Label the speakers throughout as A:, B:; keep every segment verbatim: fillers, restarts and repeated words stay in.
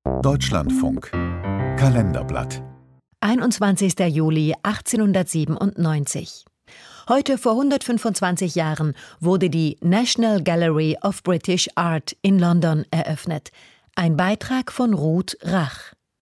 A: Deutschlandfunk Kalenderblatt
B: einundzwanzigster Juli achtzehnhundertsiebenundneunzig. Heute vor hundertfünfundzwanzig Jahren wurde die National Gallery of British Art in London eröffnet. Ein Beitrag von Ruth Rach.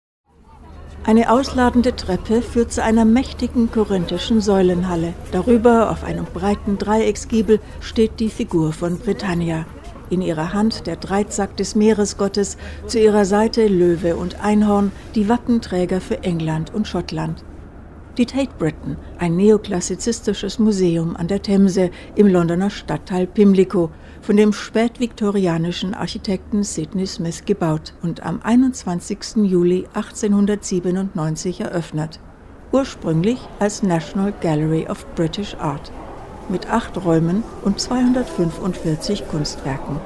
C: Eine ausladende Treppe führt zu einer mächtigen korinthischen Säulenhalle. Darüber, auf einem breiten Dreiecksgiebel, steht die Figur von Britannia. In ihrer Hand der Dreizack des Meeresgottes, zu ihrer Seite Löwe und Einhorn, die Wappenträger für England und Schottland. Die Tate Britain, ein neoklassizistisches Museum an der Themse im Londoner Stadtteil Pimlico, von dem spätviktorianischen Architekten Sidney Smith gebaut und am einundzwanzigsten Juli achtzehnhundertsiebenundneunzig eröffnet. Ursprünglich als National Gallery of British Art, mit acht Räumen und zweihundertfünfundvierzig Kunstwerken.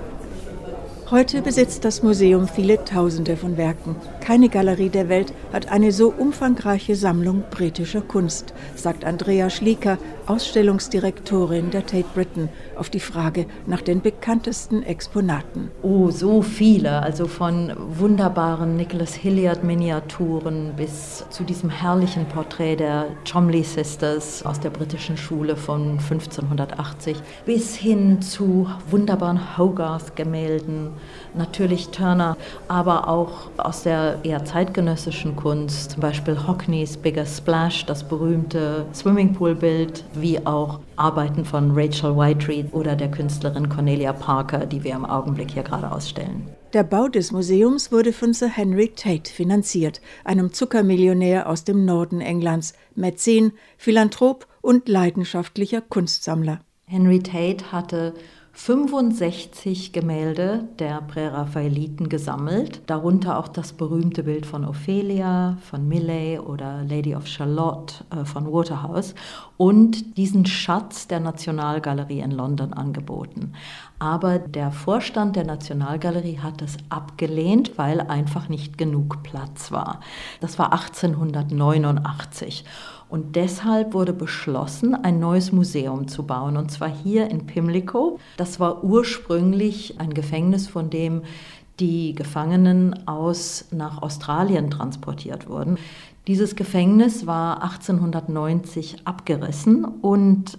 C: Heute besitzt das Museum viele Tausende von Werken. Keine Galerie der Welt hat eine so umfangreiche Sammlung britischer Kunst, sagt Andrea Schlieker, Ausstellungsdirektorin der Tate Britain, auf die Frage nach den bekanntesten Exponaten.
D: Oh, so viele, also von wunderbaren Nicholas Hilliard-Miniaturen bis zu diesem herrlichen Porträt der Cholmondeley Sisters aus der britischen Schule von fünfzehnhundertachtzig, bis hin zu wunderbaren Hogarth-Gemälden, natürlich Turner, aber auch aus der eher zeitgenössischen Kunst, zum Beispiel Hockneys Bigger Splash, das berühmte Swimmingpool-Bild, wie auch Arbeiten von Rachel Whiteread oder der Künstlerin Cornelia Parker, die wir im Augenblick hier gerade ausstellen.
C: Der Bau des Museums wurde von Sir Henry Tate finanziert, einem Zuckermillionär aus dem Norden Englands, Mäzen, Philanthrop und leidenschaftlicher Kunstsammler.
D: Henry Tate hatte fünfundsechzig Gemälde der Präraffaeliten gesammelt, darunter auch das berühmte Bild von Ophelia, von Millais oder Lady of Shalott äh, von Waterhouse und diesen Schatz der Nationalgalerie in London angeboten. Aber der Vorstand der Nationalgalerie hat es abgelehnt, weil einfach nicht genug Platz war. Das war achtzehnhundertneunundachtzig. Und deshalb wurde beschlossen, ein neues Museum zu bauen, und zwar hier in Pimlico. Das war ursprünglich ein Gefängnis, von dem die Gefangenen aus nach Australien transportiert wurden. Dieses Gefängnis war achtzehnhundertneunzig abgerissen und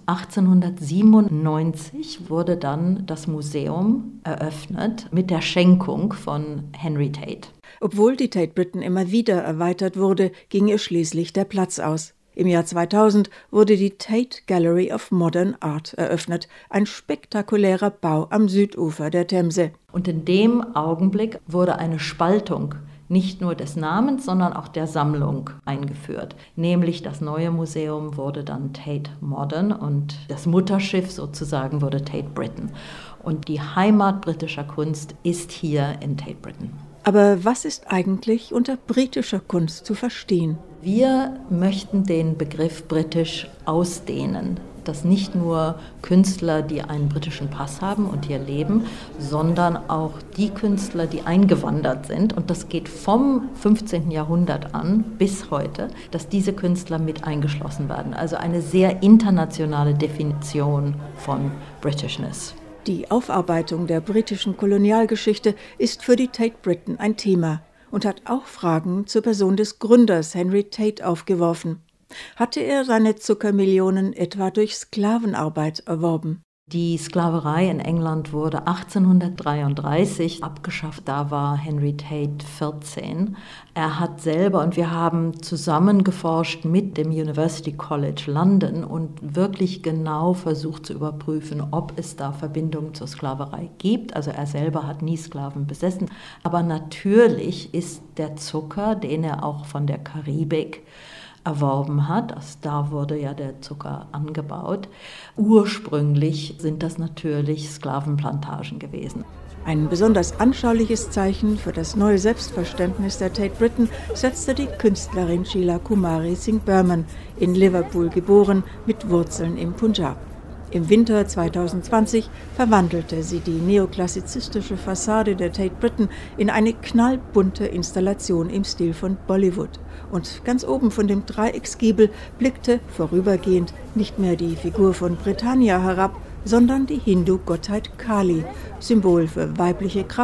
D: achtzehnhundertsiebenundneunzig wurde dann das Museum eröffnet mit der Schenkung von Henry Tate.
C: Obwohl die Tate Britain immer wieder erweitert wurde, ging ihr schließlich der Platz aus. Im Jahr zweitausend wurde die Tate Gallery of Modern Art eröffnet, ein spektakulärer Bau am Südufer der Themse.
D: Und in dem Augenblick wurde eine Spaltung nicht nur des Namens, sondern auch der Sammlung eingeführt. Nämlich das neue Museum wurde dann Tate Modern und das Mutterschiff sozusagen wurde Tate Britain. Und die Heimat britischer Kunst ist hier in Tate Britain.
C: Aber was ist eigentlich unter britischer Kunst zu verstehen?
D: Wir möchten den Begriff britisch ausdehnen, dass nicht nur Künstler, die einen britischen Pass haben und hier leben, sondern auch die Künstler, die eingewandert sind, und das geht vom fünfzehnten Jahrhundert an bis heute, dass diese Künstler mit eingeschlossen werden. Also eine sehr internationale Definition von Britishness.
C: Die Aufarbeitung der britischen Kolonialgeschichte ist für die Tate Britain ein Thema und hat auch Fragen zur Person des Gründers Henry Tate aufgeworfen. Hatte er seine Zuckermillionen etwa durch Sklavenarbeit erworben?
D: Die Sklaverei in England wurde achtzehnhundertdreiunddreißig abgeschafft. Da war Henry Tate vierzehn. Er hat selber, und wir haben zusammen geforscht mit dem University College London und wirklich genau versucht zu überprüfen, ob es da Verbindungen zur Sklaverei gibt. Also er selber hat nie Sklaven besessen. Aber natürlich ist der Zucker, den er auch von der Karibik erworben hat, also da wurde ja der Zucker angebaut. Ursprünglich sind das natürlich Sklavenplantagen gewesen.
C: Ein besonders anschauliches Zeichen für das neue Selbstverständnis der Tate Britain setzte die Künstlerin Sheila Kumari Singh Burman, in Liverpool geboren, mit Wurzeln im Punjab. Im Winter zweitausendzwanzig verwandelte sie die neoklassizistische Fassade der Tate Britain in eine knallbunte Installation im Stil von Bollywood. Und ganz oben von dem Dreiecksgiebel blickte vorübergehend nicht mehr die Figur von Britannia herab, sondern die Hindu-Gottheit Kali, Symbol für weibliche Kraft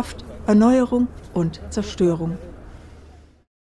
C: Erneuerung und Zerstörung.